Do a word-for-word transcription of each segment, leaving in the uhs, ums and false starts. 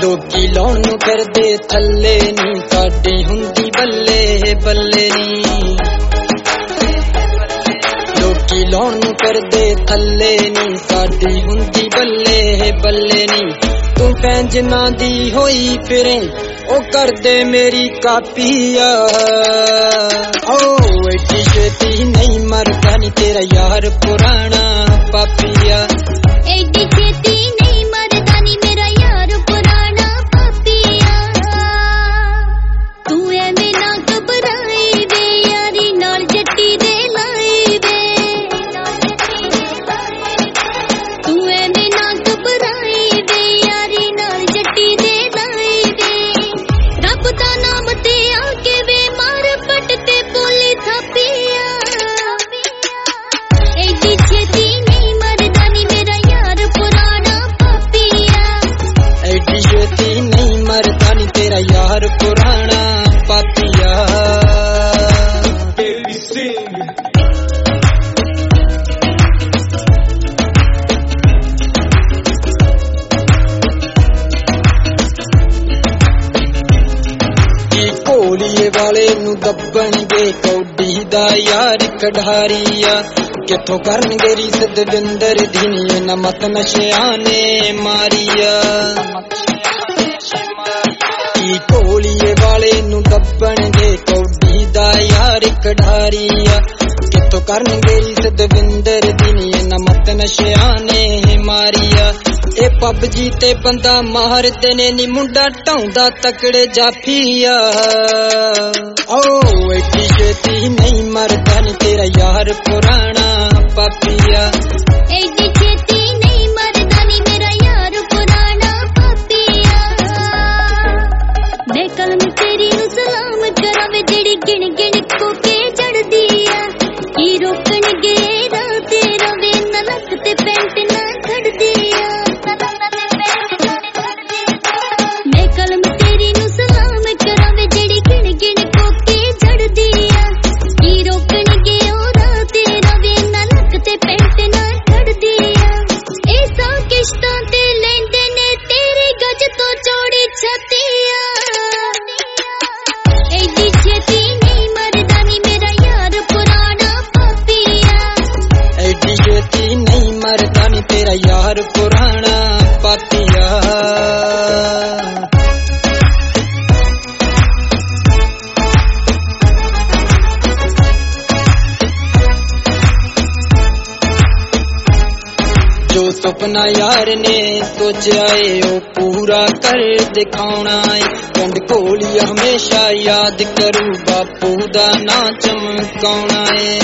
ਲੋਕੀ ਲਾਉਣ ਨੂੰ ਫਿਰਦੇ ਥੱਲੇ ਨੀ, ਸਾਡੀ ਹੁੰਦੀ ਬੱਲੇ ਬੱਲੇ ਨੀ। ਲੋਕੀ ਲਾਉਣ ਨੂੰ ਫਿਰਦੇ ਥੱਲੇ ਨੀ, ਸਾਡੀ ਹੁੰਦੀ ਬੱਲੇ ਬੱਲੇ ਨੀ। ਤੂੰ ਪੈਂਜਨਾਂ ਦੀ ਹੋਈ ਫਿਰੇ, ਉਹ ਕਰਦੇ ਮੇਰੀ ਕਾਪੀ ਆ। ਓ ਐਡੀ ਛੇਤੀ ਨਹੀਂ ਮਰਦਾ ਨੀ ਤੇਰਾ ਯਾਰ ਪੁਰਾਣਾ ਪਾਪੀ ਆ। ਐਡੀ ਛੇਤੀ ਨਹੀਂ ਮਰਦਾ ਨੀ ਮੇਰਾ ਯਾਰ ਪੁਰਾਣਾ ਪਾਪੀ ਆ। ਤੂੰ ਐਵੇਂ ਨਾ ਘਬਰਾਈ ਵੇ, ਯਾਰੀ ਨਾਲ ਜੱਟੀ ਦੇ ਲਾਈ ਵੇ। ਤੂੰ ਐਵੇਂ ਨਾ ਘਬਰਾਈ ਵੇ, ਯਾਰੀ ਨਾਲ ਜੱਟੀ ਦੇ ਲਾਈ ਵੇ। ਰੱਬ ਦਾ ਨਾਮ ਤੇ ਆ ਕੇ ਵੇ, ਮਾਰ ਪੱਟ ਤੇ ਬੋਲੀ ਥਾਪੀ ਆ। ਐਡੀ ਛੇਤੀ ਨਹੀਂ ਮਰਦਾ ਨੀ ਮੇਰਾ ਯਾਰ ਪੁਰਾਣਾ ਪਾਪੀ ਆ। ਐਡੀ ਛੇਤੀ ਨਹੀਂ ਮਰਦਾ ਨੀ ਤੇਰਾ ਯਾਰ ਪੁਰਾਣਾ ਪਾਪੀ ਆ। ਢੋਲੀਏ ਵਾਲੇ ਨੂੰ ਦੱਬਣਗੇ, ਕੌਡੀ ਦਾ ਯਾਰ ਕਢਾਰੀ ਆ। ਕਿੱਥੋਂ ਕਰਨਗੇ ਰੀਸ ਦਵਿੰਦਰ ਦੀ ਨੀ, ਇਹਨਾਂ ਮਤ ਨਸ਼ਿਆਂ ਨੇ ਮਾਰੀ ਆ। ਕੀ ਢੋਲੀਏ ਵਾਲੇ ਨੂੰ ਦੱਬਣਗੇ, ਕੌਡੀ ਦਾ ਯਾਰ ਕਢਾਰੀ ਆ। ਕਿੱਥੋਂ ਕਰਨਗੇ ਰੀਸ ਦਵਿੰਦਰ ਦੀ ਨੀ, ਇਹਨਾਂ ਮਤ ਨਸ਼ਿਆਂ ਨੇ ਮਾਰੀ ਆ। ਇਹ ਪਬਜੀ ਤੇ ਬੰਦਾ ਮਾਰਦੇ ਨੇ ਨੀ, ਮੁੰਡਾ ਢਾਉਂਦਾ ਤਕੜੇ ਜਾਫੀ ਆ। ਓ ਐਡੀ ਛੇਤੀ ਨਹੀਂ ਮਰਦਾ ਨੀ ਤੇਰਾ ਯਾਰ ਪੁਰਾਣਾ ਪਾਪੀ ਆ। ਐਡੀ ਛੇਤੀ ਨਹੀਂ ਮਰਦਾ ਨੀ ਮੇਰਾ ਯਾਰ ਪੁਰਾਣਾ ਪਾਪੀ ਆ। ਮੈਂ ਕਲਮ ਤੇਰੀ ਨੂੰ ਸਲਾਮ ਕਰਾਂ ਵੇ, ਜਿਹੜੀ ਗਿਣ ਗਿਣ ਕੋਕੇ ਚੜਦੀ ਆ। ਕੀ ਰੋਕਣਗੇ ਰਾਹ ਤੇਰਾ ਵੇ, ਨਾ ਲੱਕ ਤੇ ਪੈਂਟ ਨਾ ਖੜਦੀ ਆ। ਮੈਂ ਕਲਮ ਤੇਰੀ ਨੂੰ ਸਲਾਮ ਕਰਾਂ ਵੇ, ਜਿਹੜੀ ਗਿਣ ਗਿਣ ਕੋਕੇ ਚੜਦੀ ਆ। ਕੀ ਰੋਕਣਗੇ ਉਹ ਰਾਹ ਤੇਰਾ ਵੇ, ਨਾ ਲੱਕ ਤੇ ਪੈਂਟ ਨਾ ਖੜਦੀ ਆ। ਇਹ ਸੌ ਕਿਸ਼ਤਾਂ ਤੇ ਲੈਂਦੇ ਨੇ ਤੇਰੀ ਗੱਜ ਤੋਂ ਚੌੜੀ ਛਾਤੀ ਆ। ਐਡੀ ਛੇਤੀ ਨਹੀਂ ਮਰਦਾ ਨੀ ਮੇਰਾ ਯਾਰ ਪੁਰਾਣਾ ਪਾਪੀ ਆ। ਐਡੀ ਛੇਤੀ ਨਹੀਂ ਮਰਦਾ ਨੀ ਤੇਰਾ ਯਾਰ ਪੁਰਾਣਾ ਪਾਪੀ ਆ। ਜੋ ਸੁਪਨਾ ਯਾਰ ਨੇ ਸੋਚਿਆ ਏ, ਉਹ ਪੂਰਾ ਕਰ ਦਿਖਾਉਣਾ ਏ। ਪਿੰਡ ਘੋਲੀ ਹਮੇਸ਼ਾ ਯਾਦ ਕਰੂ, ਬਾਪੂ ਦਾ ਨਾਂ ਚਮਕਾਉਣਾ ਏ।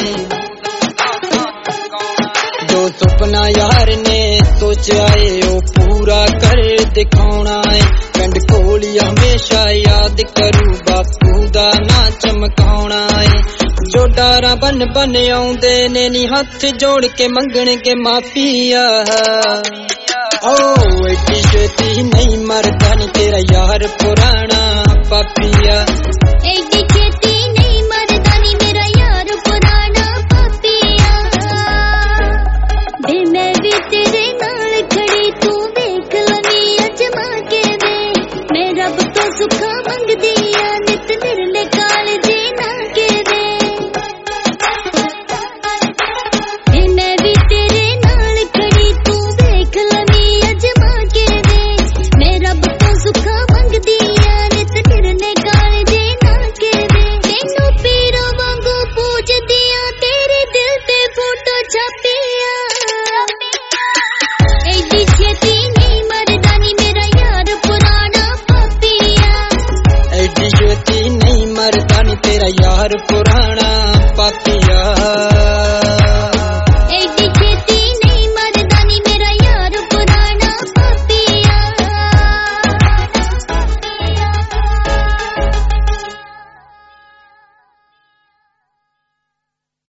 ਜੋ ਸੁਪਨਾ ਯਾਰ ਨੇ ਸੋਚਿਆ ਏ, ਉਹ ਪੂਰਾ ਕਰ ਦਿਖਾਉਣਾ ਏ। ਪਿੰਡ ਘੋਲੀ ਹਮੇਸ਼ਾ ਯਾਦ ਕਰੂ, ਬਾਪੂ ਦਾ ਨਾਂ ਚਮਕਾਉਣਾ ਏ। ਜੋ ਡਾਰਾਂ ਬਨ ਬਨ ਆਉਂਦੇ ਨੇ ਨੀ, ਹੱਥ ਜੋੜ ਕੇ ਮੰਗਣਗੇ ਮਾਫੀ ਆ। ਓ ਐਡੀ ਛੇਤੀ ਨਹੀਂ ਮਰਦਾ ਨੀ ਤੇਰਾ ਯਾਰ ਪੁਰਾਣਾ ਪਾਪੀ ਆ। ਐਡੀ ਛੇਤੀ ਨਹੀਂ ਮਰਦਾ ਨੀ ਮੇਰਾ ਯਾਰ ਪੁਰਾਣਾ ਪਾਪੀ ਆ। ਵੇ ਮੈਂ ਵੀ ਤੇਰੇ ਨਾਲ ਖੜੀ, ਤੂੰ ਵੇਖ ਲਵੀਂ ਅਜਮਾ ਕੇ ਵੇ। ਮੈਂ ਰੱਬ ਤੋਂ ਸੁੱਖਾਂ ਮੰਗਦੀ ਆ,